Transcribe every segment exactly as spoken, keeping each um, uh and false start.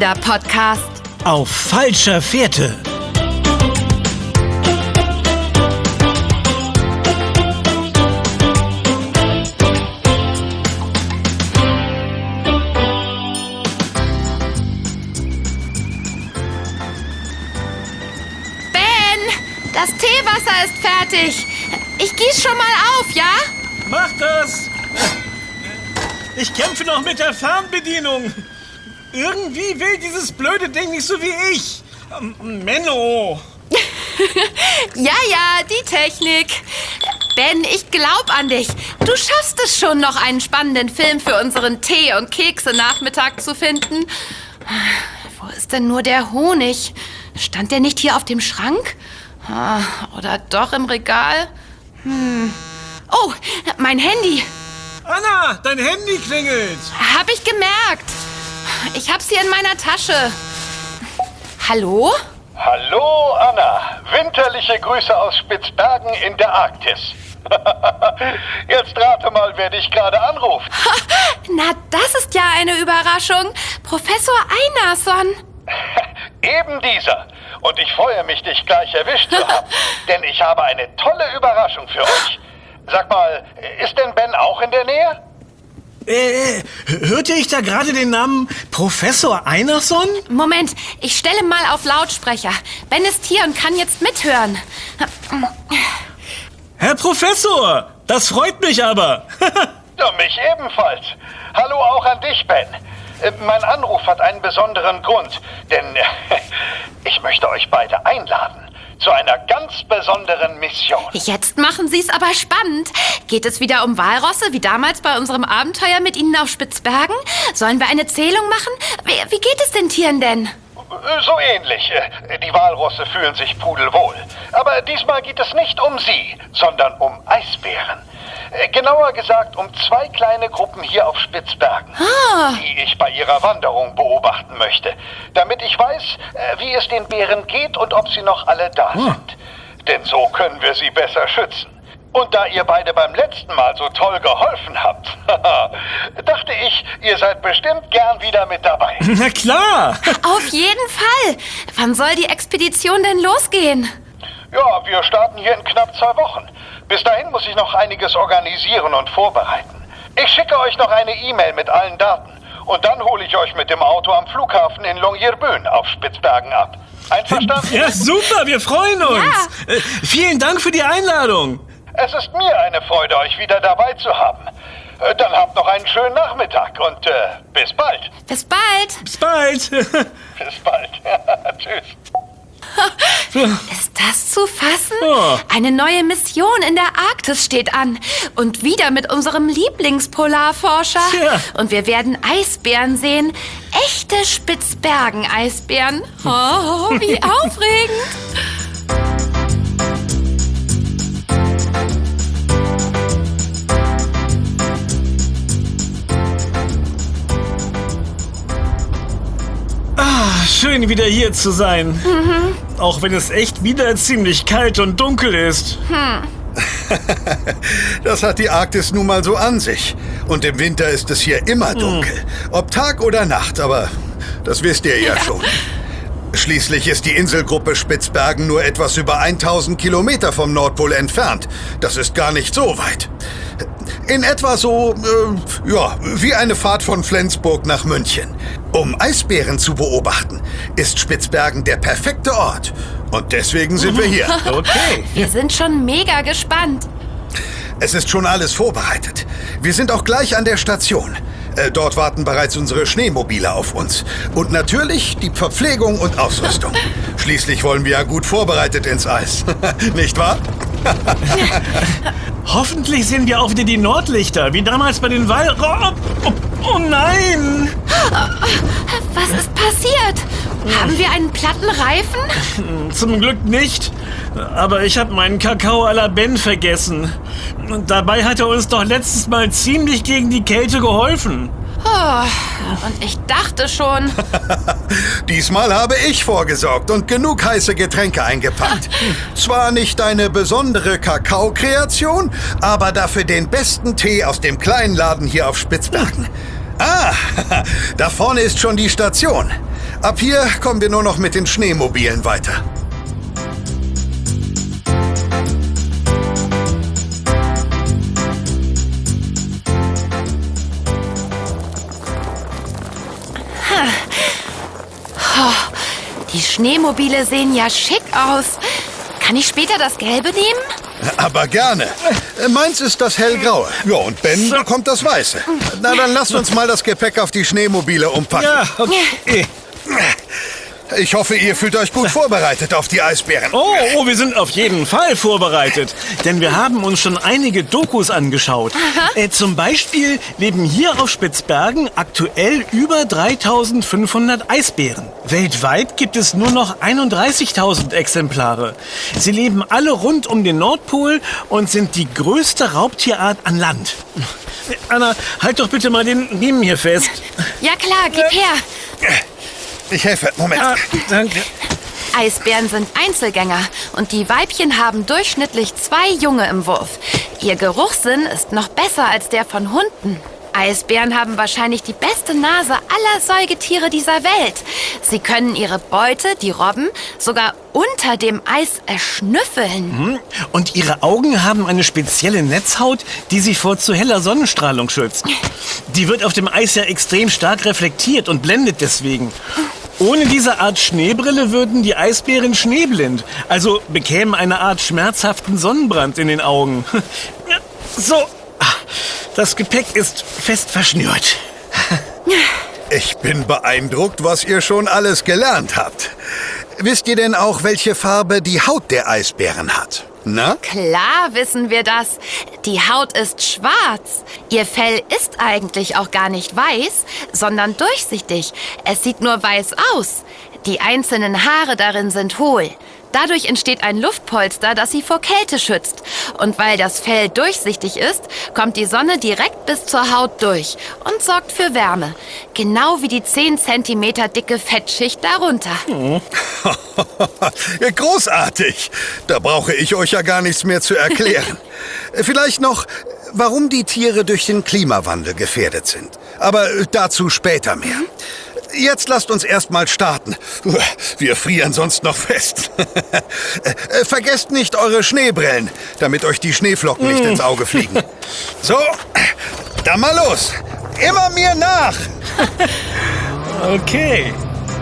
Kinderpodcast. Auf falscher Fährte. Das Teewasser ist fertig. Ich gieß schon mal auf, ja? Mach das! Ich kämpfe noch mit der Fernbedienung. Irgendwie will dieses blöde Ding nicht so wie ich. Menno! Ja, ja, die Technik. Ben, ich glaub an dich. Du schaffst es schon, noch einen spannenden Film für unseren Tee- und Kekse-Nachmittag zu finden. Wo ist denn nur der Honig? Stand der nicht hier auf dem Schrank? Oder doch im Regal? Hm. Oh, mein Handy. Anna, dein Handy klingelt. Hab ich gemerkt. Ich hab's hier in meiner Tasche. Hallo? Hallo, Anna. Winterliche Grüße aus Spitzbergen in der Arktis. Jetzt rate mal, wer dich gerade anruft. Na, das ist ja eine Überraschung. Professor Einarsson. Eben dieser. Und ich freue mich, dich gleich erwischt zu haben. Denn ich habe eine tolle Überraschung für euch. Sag mal, ist denn Ben auch in der Nähe? Äh, hörte ich da gerade den Namen Professor Einarsson? Moment, ich stelle mal auf Lautsprecher. Ben ist hier und kann jetzt mithören. Herr Professor, das freut mich aber. Ja, mich ebenfalls. Hallo auch an dich, Ben. Mein Anruf hat einen besonderen Grund, denn ich möchte euch beide einladen zu einer ganz besonderen Mission. Jetzt machen Sie es aber spannend. Geht es wieder um Walrosse, wie damals bei unserem Abenteuer mit Ihnen auf Spitzbergen? Sollen wir eine Zählung machen? Wie, wie geht es den Tieren denn? So ähnlich. Die Walrosse fühlen sich pudelwohl. Aber diesmal geht es nicht um sie, sondern um Eisbären. Genauer gesagt um zwei kleine Gruppen hier auf Spitzbergen, ah. die ich bei ihrer Wanderung beobachten möchte, damit ich weiß, wie es den Bären geht und ob sie noch alle da ah. sind. Denn so können wir sie besser schützen. Und da ihr beide beim letzten Mal so toll geholfen habt, dachte ich, ihr seid bestimmt gern wieder mit dabei. Na klar! Auf jeden Fall! Wann soll die Expedition denn losgehen? Ja, wir starten hier in knapp zwei Wochen. Bis dahin muss ich noch einiges organisieren und vorbereiten. Ich schicke euch noch eine E-Mail mit allen Daten. Und dann hole ich euch mit dem Auto am Flughafen in Longyearbyen auf Spitzbergen ab. Einverstanden? Ja, super, wir freuen uns. Ja. Äh, vielen Dank für die Einladung. Es ist mir eine Freude, euch wieder dabei zu haben. Äh, dann habt noch einen schönen Nachmittag und äh, bis bald. Bis bald. Bis bald. Bis bald. Tschüss. Ist das zu fassen? Oh. Eine neue Mission in der Arktis steht an. Und wieder mit unserem Lieblingspolarforscher. Ja. Und wir werden Eisbären sehen. Echte Spitzbergen-Eisbären. Oh, wie aufregend. Schön, wieder hier zu sein. Mhm. Auch wenn es echt wieder ziemlich kalt und dunkel ist. Hm. Das hat die Arktis nun mal so an sich. Und im Winter ist es hier immer dunkel. Hm. Ob Tag oder Nacht, aber das wisst ihr ja, ja schon. Schließlich ist die Inselgruppe Spitzbergen nur etwas über tausend Kilometer vom Nordpol entfernt. Das ist gar nicht so weit. In etwa so, äh, ja, wie eine Fahrt von Flensburg nach München. Um Eisbären zu beobachten, ist Spitzbergen der perfekte Ort. Und deswegen sind wir hier. Okay. Wir sind schon mega gespannt. Es ist schon alles vorbereitet. Wir sind auch gleich an der Station. Äh, dort warten bereits unsere Schneemobile auf uns. Und natürlich die Verpflegung und Ausrüstung. Schließlich wollen wir ja gut vorbereitet ins Eis. Nicht wahr? Hoffentlich sehen wir auch wieder die Nordlichter, wie damals bei den Wal... Oh, oh, oh nein! Was ist passiert? Haben wir einen platten Reifen? Zum Glück nicht. Aber ich habe meinen Kakao à la Ben vergessen. Und dabei hat er uns doch letztes Mal ziemlich gegen die Kälte geholfen. Oh, und ich dachte schon... Diesmal habe ich vorgesorgt und genug heiße Getränke eingepackt. Zwar nicht eine besondere Kakao-Kreation, aber dafür den besten Tee aus dem kleinen Laden hier auf Spitzbergen. Ah, da vorne ist schon die Station. Ab hier kommen wir nur noch mit den Schneemobilen weiter. Oh, die Schneemobile sehen ja schick aus. Kann ich später das Gelbe nehmen? Aber gerne. Äh, Meins ist das hellgraue. Ja, und Ben bekommt das weiße. Na, dann lasst uns mal das Gepäck auf die Schneemobile umpacken. Ja, okay. Ich hoffe, ihr fühlt euch gut vorbereitet auf die Eisbären. Oh, oh, wir sind auf jeden Fall vorbereitet. Denn wir haben uns schon einige Dokus angeschaut. Äh, zum Beispiel leben hier auf Spitzbergen aktuell über dreitausendfünfhundert Eisbären. Weltweit gibt es nur noch einunddreißigtausend Exemplare. Sie leben alle rund um den Nordpol und sind die größte Raubtierart an Land. Äh, Anna, halt doch bitte mal den Riemen hier fest. Ja klar, gib her. Ich helfe. Moment. Ah, danke. Eisbären sind Einzelgänger und die Weibchen haben durchschnittlich zwei Junge im Wurf. Ihr Geruchssinn ist noch besser als der von Hunden. Eisbären haben wahrscheinlich die beste Nase aller Säugetiere dieser Welt. Sie können ihre Beute, die Robben, sogar unter dem Eis erschnüffeln. Und ihre Augen haben eine spezielle Netzhaut, die sie vor zu heller Sonnenstrahlung schützt. Die wird auf dem Eis ja extrem stark reflektiert und blendet deswegen. Ohne diese Art Schneebrille würden die Eisbären schneeblind, also bekämen eine Art schmerzhaften Sonnenbrand in den Augen. So, das Gepäck ist fest verschnürt. Ich bin beeindruckt, was ihr schon alles gelernt habt. Wisst ihr denn auch, welche Farbe die Haut der Eisbären hat? Na? Klar wissen wir das. Die Haut ist schwarz. Ihr Fell ist eigentlich auch gar nicht weiß, sondern durchsichtig. Es sieht nur weiß aus. Die einzelnen Haare darin sind hohl. Dadurch entsteht ein Luftpolster, das sie vor Kälte schützt. Und weil das Fell durchsichtig ist, kommt die Sonne direkt bis zur Haut durch und sorgt für Wärme. Genau wie die zehn Zentimeter dicke Fettschicht darunter. Großartig. Da brauche ich euch ja gar nichts mehr zu erklären. Vielleicht noch, warum die Tiere durch den Klimawandel gefährdet sind. Aber dazu später mehr. Jetzt lasst uns erstmal starten. Wir frieren sonst noch fest. Vergesst nicht eure Schneebrillen, damit euch die Schneeflocken nicht ins Auge fliegen. So, dann mal los. Immer mir nach. Okay.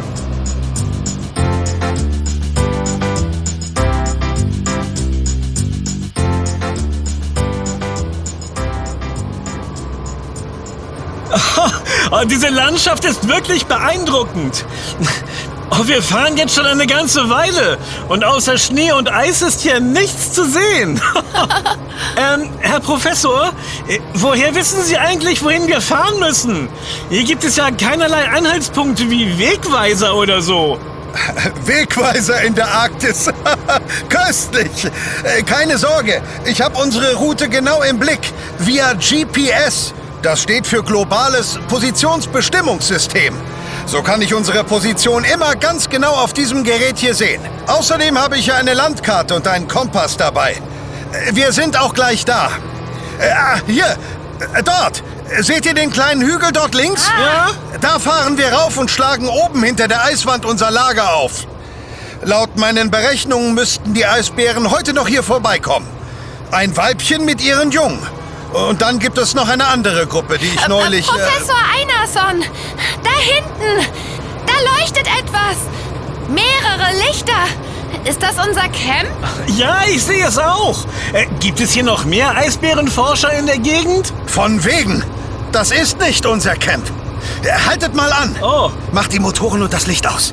Oh, diese Landschaft ist wirklich beeindruckend. Oh, wir fahren jetzt schon eine ganze Weile und außer Schnee und Eis ist hier nichts zu sehen. ähm, Herr Professor, äh, woher wissen Sie eigentlich, wohin wir fahren müssen? Hier gibt es ja keinerlei Anhaltspunkte wie Wegweiser oder so. Wegweiser in der Arktis. Köstlich. Äh, keine Sorge, ich habe unsere Route genau im Blick. Via G P S. Das steht für Globales Positionsbestimmungssystem. So kann ich unsere Position immer ganz genau auf diesem Gerät hier sehen. Außerdem habe ich ja eine Landkarte und einen Kompass dabei. Wir sind auch gleich da. Äh, ah, hier, äh, dort. Seht ihr den kleinen Hügel dort links? Ja? Da fahren wir rauf und schlagen oben hinter der Eiswand unser Lager auf. Laut meinen Berechnungen müssten die Eisbären heute noch hier vorbeikommen. Ein Weibchen mit ihren Jungen. Und dann gibt es noch eine andere Gruppe, die ich neulich... Äh, Professor Einarsson, da hinten, da leuchtet etwas. Mehrere Lichter. Ist das unser Camp? Ja, ich sehe es auch. Äh, gibt es hier noch mehr Eisbärenforscher in der Gegend? Von wegen. Das ist nicht unser Camp. Äh, Haltet mal an. Oh. Macht die Motoren und das Licht aus.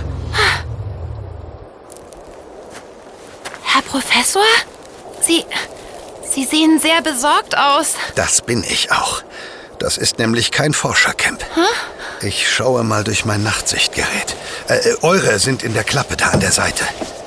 Herr Professor? Sie... Sie sehen sehr besorgt aus. Das bin ich auch. Das ist nämlich kein Forschercamp. Huh? Ich schaue mal durch mein Nachtsichtgerät. Äh, eure sind in der Klappe da an der Seite.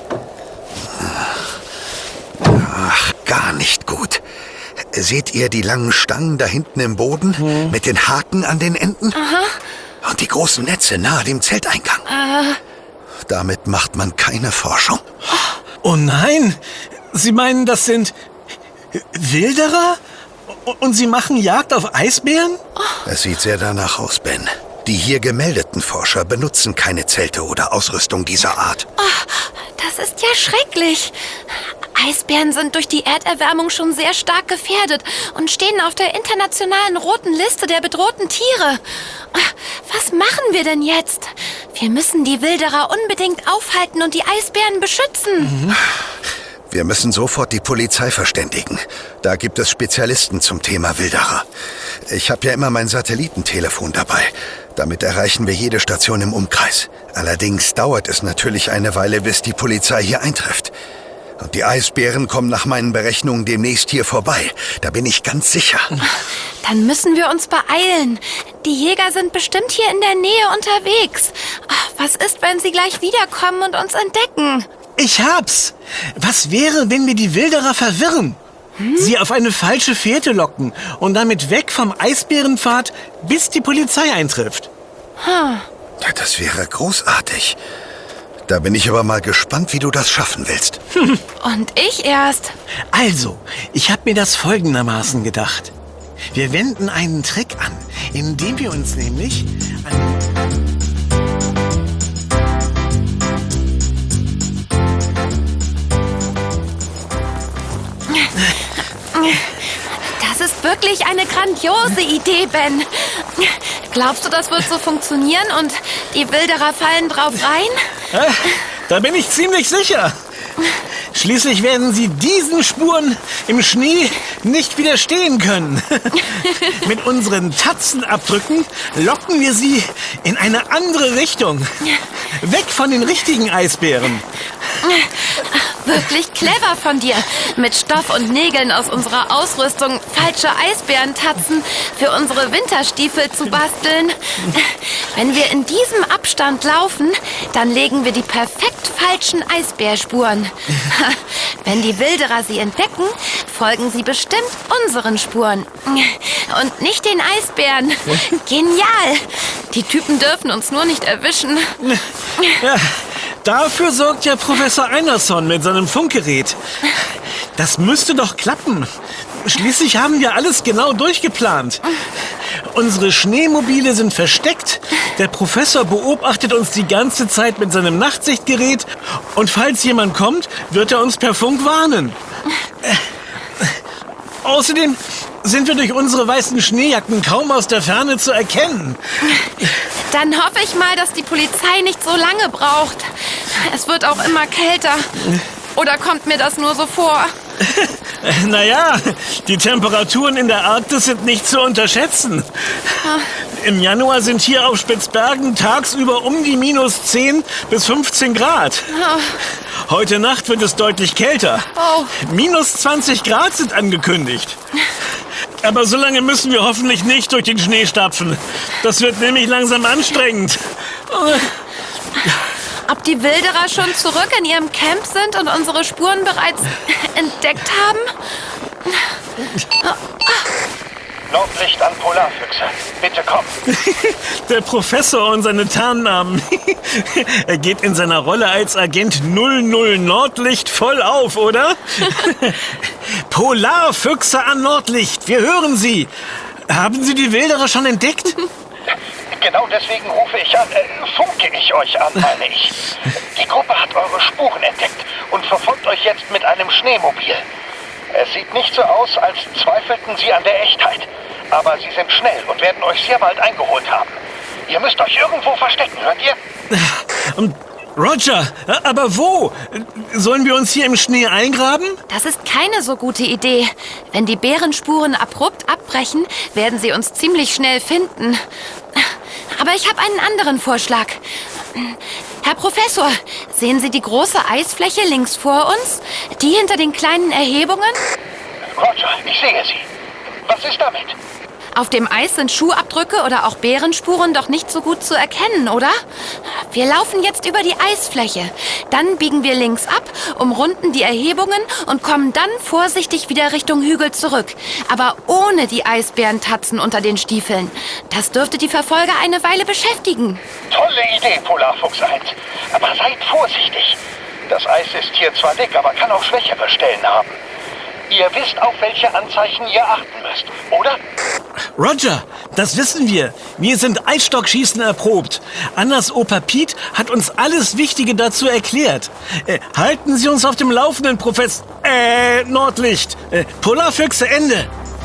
Ach, gar nicht gut. Seht ihr die langen Stangen da hinten im Boden? Hm. Mit den Haken an den Enden? Aha. Und die großen Netze nahe dem Zelteingang. Äh. Damit macht man keine Forschung. Oh nein! Sie meinen, das sind... Wilderer? Und Sie machen Jagd auf Eisbären? Es sieht sehr danach aus, Ben. Die hier gemeldeten Forscher benutzen keine Zelte oder Ausrüstung dieser Art. Oh, das ist ja schrecklich. Eisbären sind durch die Erderwärmung schon sehr stark gefährdet und stehen auf der internationalen roten Liste der bedrohten Tiere. Was machen wir denn jetzt? Wir müssen die Wilderer unbedingt aufhalten und die Eisbären beschützen. Mhm. Wir müssen sofort die Polizei verständigen. Da gibt es Spezialisten zum Thema Wilderer. Ich habe ja immer mein Satellitentelefon dabei. Damit erreichen wir jede Station im Umkreis. Allerdings dauert es natürlich eine Weile, bis die Polizei hier eintrifft. Und die Eisbären kommen nach meinen Berechnungen demnächst hier vorbei. Da bin ich ganz sicher. Dann müssen wir uns beeilen. Die Jäger sind bestimmt hier in der Nähe unterwegs. Was ist, wenn sie gleich wiederkommen und uns entdecken? Ich hab's! Was wäre, wenn wir die Wilderer verwirren? Hm? Sie auf eine falsche Fährte locken und damit weg vom Eisbärenpfad, bis die Polizei eintrifft. Hm. Ja, das wäre großartig. Da bin ich aber mal gespannt, wie du das schaffen willst. Und ich erst. Also, ich habe mir das folgendermaßen gedacht. Wir wenden einen Trick an, indem wir uns nämlich an... Das ist wirklich eine grandiose Idee, Ben. Glaubst du, das wird so funktionieren und die Wilderer fallen drauf rein? Äh, da bin ich ziemlich sicher. Schließlich werden sie diesen Spuren im Schnee nicht widerstehen können. Mit unseren Tatzenabdrücken locken wir sie in eine andere Richtung. Weg von den richtigen Eisbären. Wirklich clever von dir, mit Stoff und Nägeln aus unserer Ausrüstung falsche Eisbärentatzen für unsere Winterstiefel zu basteln. Wenn wir in diesem Abstand laufen, dann legen wir die perfekt falschen Eisbärspuren. Wenn die Wilderer sie entdecken, folgen sie bestimmt unseren Spuren. Und nicht den Eisbären. Genial! Die Typen dürfen uns nur nicht erwischen. Ja. Dafür sorgt ja Professor Einerson mit seinem Funkgerät. Das müsste doch klappen. Schließlich haben wir alles genau durchgeplant. Unsere Schneemobile sind versteckt. Der Professor beobachtet uns die ganze Zeit mit seinem Nachtsichtgerät. Und falls jemand kommt, wird er uns per Funk warnen. Äh, außerdem sind wir durch unsere weißen Schneejacken kaum aus der Ferne zu erkennen. Dann hoffe ich mal, dass die Polizei nicht so lange braucht. Es wird auch immer kälter. Oder kommt mir das nur so vor? Naja, die Temperaturen in der Arktis sind nicht zu unterschätzen. Im Januar sind hier auf Spitzbergen tagsüber um die minus zehn bis fünfzehn Grad. Heute Nacht wird es deutlich kälter. Oh. Minus zwanzig Grad sind angekündigt. Aber so lange müssen wir hoffentlich nicht durch den Schnee stapfen. Das wird nämlich langsam anstrengend. Ob die Wilderer schon zurück in ihrem Camp sind und unsere Spuren bereits entdeckt haben? Nordlicht an Polarfüchse. Bitte komm. Der Professor und seine Tarnnamen. Er geht in seiner Rolle als Agent null null Nordlicht voll auf, oder? Polarfüchse an Nordlicht. Wir hören Sie. Haben Sie die Wilderer schon entdeckt? Genau deswegen rufe ich an, äh, funke ich euch an, meine ich. Die Gruppe hat eure Spuren entdeckt und verfolgt euch jetzt mit einem Schneemobil. Es sieht nicht so aus, als zweifelten sie an der Echtheit. Aber sie sind schnell und werden euch sehr bald eingeholt haben. Ihr müsst euch irgendwo verstecken, hört ihr? Roger, aber wo? Sollen wir uns hier im Schnee eingraben? Das ist keine so gute Idee. Wenn die Bärenspuren abrupt abbrechen, werden sie uns ziemlich schnell finden. Aber ich habe einen anderen Vorschlag. Herr Professor, sehen Sie die große Eisfläche links vor uns? Die hinter den kleinen Erhebungen? Roger, ich sehe sie. Was ist damit? Auf dem Eis sind Schuhabdrücke oder auch Bärenspuren doch nicht so gut zu erkennen, oder? Wir laufen jetzt über die Eisfläche. Dann biegen wir links ab, umrunden die Erhebungen und kommen dann vorsichtig wieder Richtung Hügel zurück. Aber ohne die Eisbärentatzen unter den Stiefeln. Das dürfte die Verfolger eine Weile beschäftigen. Tolle Idee, Polarfuchs eins. Aber seid vorsichtig. Das Eis ist hier zwar dick, aber kann auch schwächere Stellen haben. Ihr wisst, auf welche Anzeichen ihr achten müsst, oder? Roger, das wissen wir. Wir sind Eisstockschießen erprobt. Annas Opa Piet hat uns alles Wichtige dazu erklärt. Äh, halten Sie uns auf dem Laufenden, Professor... Äh, Nordlicht. Äh, Polarfüchse, Ende.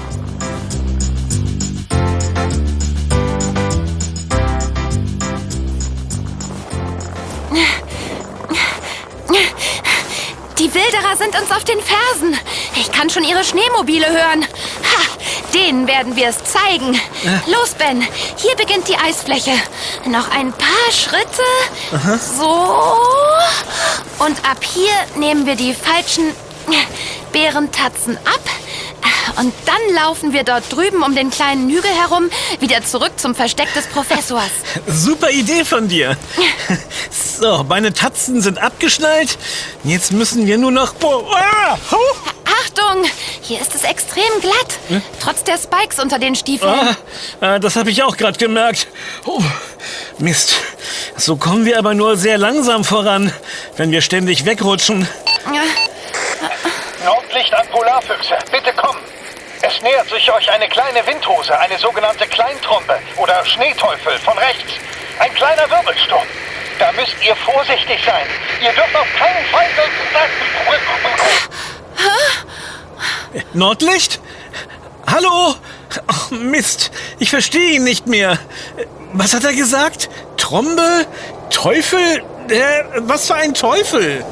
Die Wilderer sind uns auf den Fersen. Ich kann schon ihre Schneemobile hören. Ha, denen werden wir es zeigen. Ja. Los, Ben. Hier beginnt die Eisfläche. Noch ein paar Schritte. Aha. So. Und ab hier nehmen wir die falschen Bärentatzen ab. Und dann laufen wir dort drüben um den kleinen Hügel herum wieder zurück zum Versteck des Professors. Super Idee von dir. So, meine Tatzen sind abgeschnallt. Jetzt müssen wir nur noch... Oh, ah, oh. Achtung, hier ist es extrem glatt. Hm? Trotz der Spikes unter den Stiefeln. Ah, das habe ich auch gerade gemerkt. Oh, Mist. So kommen wir aber nur sehr langsam voran, wenn wir ständig wegrutschen. Nordlicht an Polarfüchse, bitte kommen. Es nähert sich euch eine kleine Windhose, eine sogenannte Kleintrombe oder Schneeteufel von rechts. Ein kleiner Wirbelsturm. Da müsst ihr vorsichtig sein. Ihr dürft auf keinen Fall... Nordlicht? Hallo? Ach, Mist, ich verstehe ihn nicht mehr. Was hat er gesagt? Trombe? Teufel? Äh, was für ein Teufel?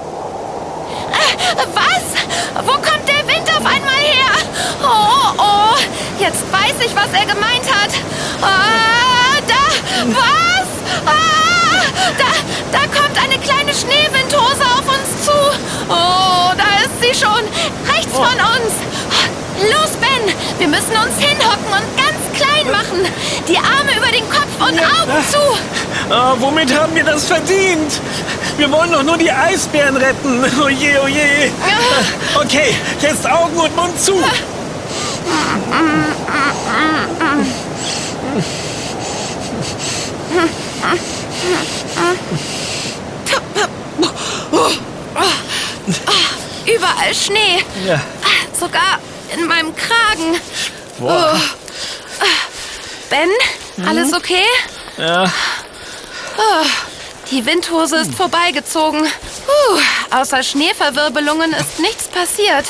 Was? Wo kommt der Wind auf einmal her? Oh, oh, jetzt weiß ich, was er gemeint hat. Ah, da, was? Ah, da, da kommt eine kleine Schneewindhose auf uns zu. Oh, da ist sie schon, rechts von uns. Los, Ben, wir müssen uns hinhocken und ganz klein machen. Die Arme über den Kopf und Augen zu. Oh, womit haben wir das verdient? Wir wollen doch nur die Eisbären retten. Oh je, oh je. Okay, jetzt Augen und Mund zu. Überall Schnee. Ja. Sogar in meinem Kragen. Boah. Oh. Ben, alles okay? Ja. Oh, die Windhose ist vorbeigezogen. Uh, außer Schneeverwirbelungen ist nichts passiert.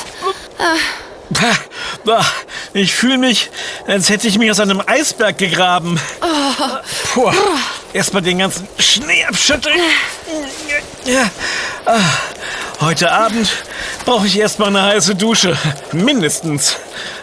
Uh. Ich fühle mich, als hätte ich mich aus einem Eisberg gegraben. Oh. Puh. Erstmal den ganzen Schnee abschütteln. Ja. Heute Abend brauche ich erstmal eine heiße Dusche. Mindestens.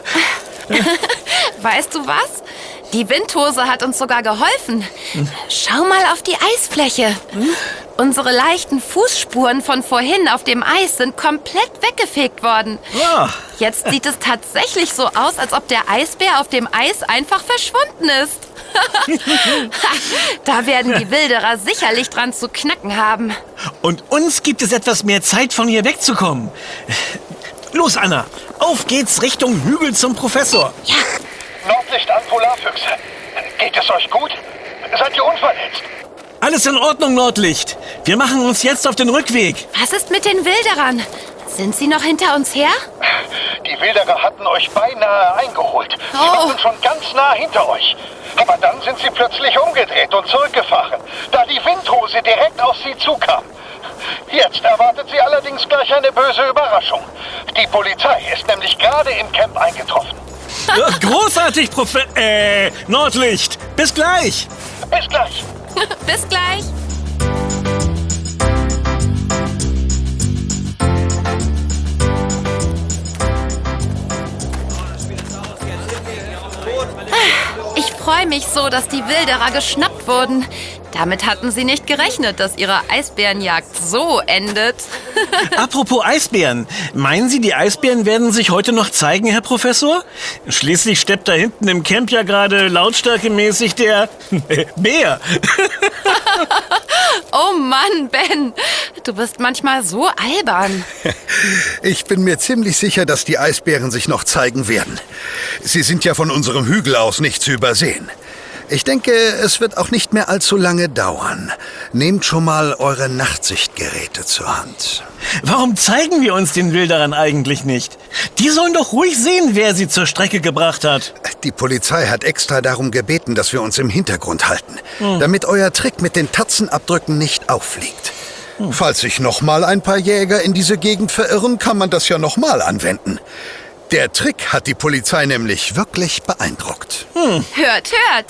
Weißt du was? Die Windhose hat uns sogar geholfen. Schau mal auf die Eisfläche. Unsere leichten Fußspuren von vorhin auf dem Eis sind komplett weggefegt worden. Ja. Jetzt sieht es tatsächlich so aus, als ob der Eisbär auf dem Eis einfach verschwunden ist. Da werden die Wilderer sicherlich dran zu knacken haben. Und uns gibt es etwas mehr Zeit, von hier wegzukommen. Los, Anna. Auf geht's Richtung Hügel zum Professor. Ja. Nordlicht an Polarfüchse. Geht es euch gut? Seid ihr unverletzt? Alles in Ordnung, Nordlicht. Wir machen uns jetzt auf den Rückweg. Was ist mit den Wilderern? Sind sie noch hinter uns her? Die Wilderer hatten euch beinahe eingeholt. Sie Oh. waren schon ganz nah hinter euch. Aber dann sind sie plötzlich umgedreht und zurückgefahren, da die Windhose direkt auf sie zukam. Jetzt erwartet sie allerdings gleich eine böse Überraschung. Die Polizei ist nämlich gerade im Camp eingetroffen. Ja, großartig, Profe... Äh, Nordlicht. Bis gleich. Bis gleich. Bis gleich. Ich freue mich so, dass die Wilderer geschnappt wurden. Damit hatten sie nicht gerechnet, dass ihre Eisbärenjagd so endet. Apropos Eisbären. Meinen Sie, die Eisbären werden sich heute noch zeigen, Herr Professor? Schließlich steppt da hinten im Camp ja gerade lautstärkemäßig der Bär. Oh Mann, Ben, du bist manchmal so albern. Ich bin mir ziemlich sicher, dass die Eisbären sich noch zeigen werden. Sie sind ja von unserem Hügel aus nicht zu übersehen. Ich denke, es wird auch nicht mehr allzu lange dauern. Nehmt schon mal eure Nachtsichtgeräte zur Hand. Warum zeigen wir uns den Wilderern eigentlich nicht? Die sollen doch ruhig sehen, wer sie zur Strecke gebracht hat. Die Polizei hat extra darum gebeten, dass wir uns im Hintergrund halten, hm. damit euer Trick mit den Tatzenabdrücken nicht auffliegt. Hm. Falls sich nochmal ein paar Jäger in diese Gegend verirren, kann man das ja nochmal anwenden. Der Trick hat die Polizei nämlich wirklich beeindruckt. Hm. Hört, hört.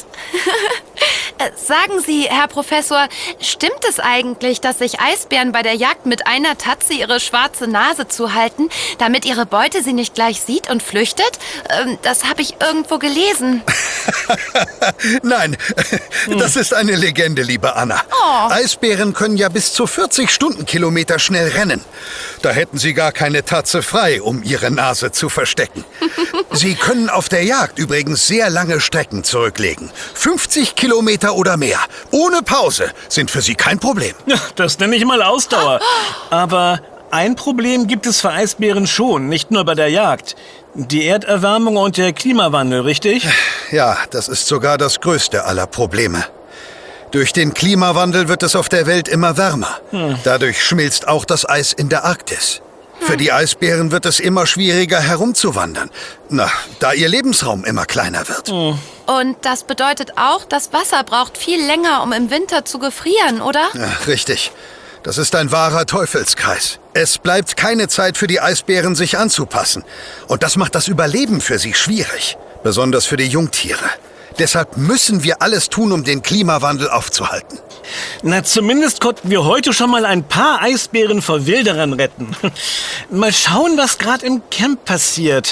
Sagen Sie, Herr Professor, stimmt es eigentlich, dass sich Eisbären bei der Jagd mit einer Tatze ihre schwarze Nase zuhalten, damit ihre Beute sie nicht gleich sieht und flüchtet? Das habe ich irgendwo gelesen. Nein, das ist eine Legende, liebe Anna. Oh. Eisbären können ja bis zu vierzig Stundenkilometer schnell rennen. Da hätten sie gar keine Tatze frei, um ihre Nase zu verstecken. Sie können auf der Jagd übrigens sehr lange Strecken zurücklegen. fünfzig Kilometer oder mehr. Ohne Pause sind für sie kein Problem. Ja, das nenne ich mal Ausdauer. Aber ein Problem gibt es für Eisbären schon, nicht nur bei der Jagd. Die Erderwärmung und der Klimawandel, richtig? Ja, das ist sogar das größte aller Probleme. Durch den Klimawandel wird es auf der Welt immer wärmer. Hm. Dadurch schmilzt auch das Eis in der Arktis. Für die Eisbären wird es immer schwieriger herumzuwandern, na, da ihr Lebensraum immer kleiner wird. Hm. Und das bedeutet auch, das Wasser braucht viel länger, um im Winter zu gefrieren, oder? Ja, richtig. Das ist ein wahrer Teufelskreis. Es bleibt keine Zeit für die Eisbären, sich anzupassen. Und das macht das Überleben für sie schwierig, besonders für die Jungtiere. Deshalb müssen wir alles tun, um den Klimawandel aufzuhalten. Na, zumindest konnten wir heute schon mal ein paar Eisbären vor Wilderern retten. Mal schauen, was gerade im Camp passiert.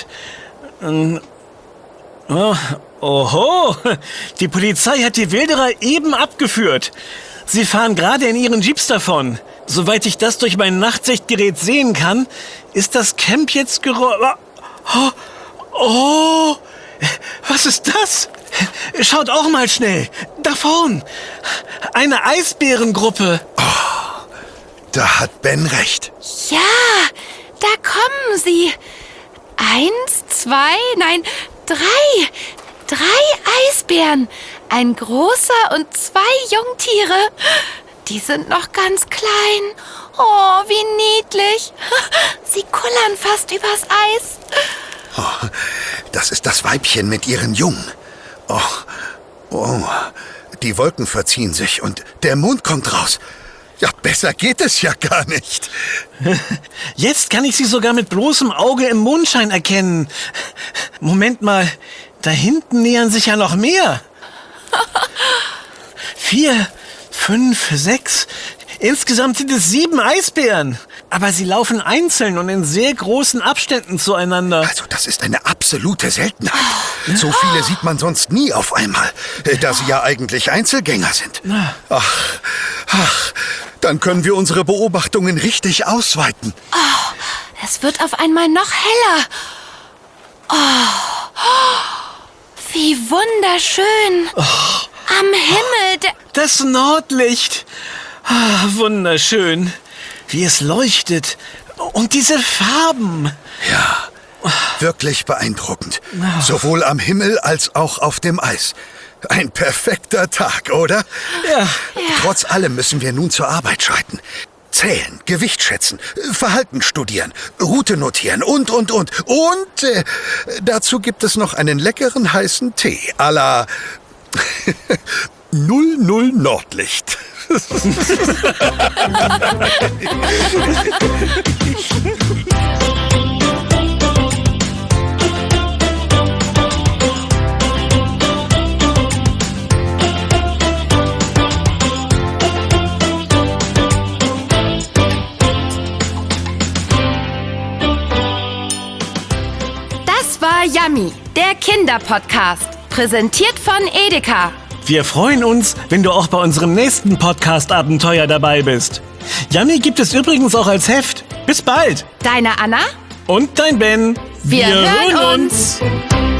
Oh, oho, die Polizei hat die Wilderer eben abgeführt. Sie fahren gerade in ihren Jeeps davon. Soweit ich das durch mein Nachtsichtgerät sehen kann, ist das Camp jetzt geräumt. Oh, oh, was ist das? Schaut auch mal schnell. Da vorn. Eine Eisbärengruppe. Oh, da hat Ben recht. Ja, da kommen sie. Eins, zwei, nein, drei. Drei Eisbären. Ein großer und zwei Jungtiere. Die sind noch ganz klein. Oh, wie niedlich. Sie kullern fast übers Eis. Oh, das ist das Weibchen mit ihren Jungen. Oh, oh, die Wolken verziehen sich und der Mond kommt raus. Ja, besser geht es ja gar nicht. Jetzt kann ich sie sogar mit bloßem Auge im Mondschein erkennen. Moment mal, da hinten nähern sich ja noch mehr. Vier, fünf, sechs. Insgesamt sind es sieben Eisbären. Aber sie laufen einzeln und in sehr großen Abständen zueinander. Also das ist eine absolute Seltenheit. So viele sieht man sonst nie auf einmal, da sie ja eigentlich Einzelgänger sind. Ach, ach, dann können wir unsere Beobachtungen richtig ausweiten. Oh, es wird auf einmal noch heller. Oh, wie wunderschön. Oh. Am Himmel. Der das Nordlicht. Ah, wunderschön. Wie es leuchtet. Und diese Farben. Ja, wirklich beeindruckend. Sowohl am Himmel als auch auf dem Eis. Ein perfekter Tag, oder? Ja. Ja. Trotz allem müssen wir nun zur Arbeit schreiten. Zählen, Gewicht schätzen, Verhalten studieren, Route notieren und, und, und. Und äh, dazu gibt es noch einen leckeren heißen Tee à la null null Nordlicht. Das war Yummy, der Kinderpodcast. Präsentiert von Edeka. Wir freuen uns, wenn du auch bei unserem nächsten Podcast-Abenteuer dabei bist. Yummy gibt es übrigens auch als Heft. Bis bald. Deine Anna? Und dein Ben. Wir, Wir hören uns. uns.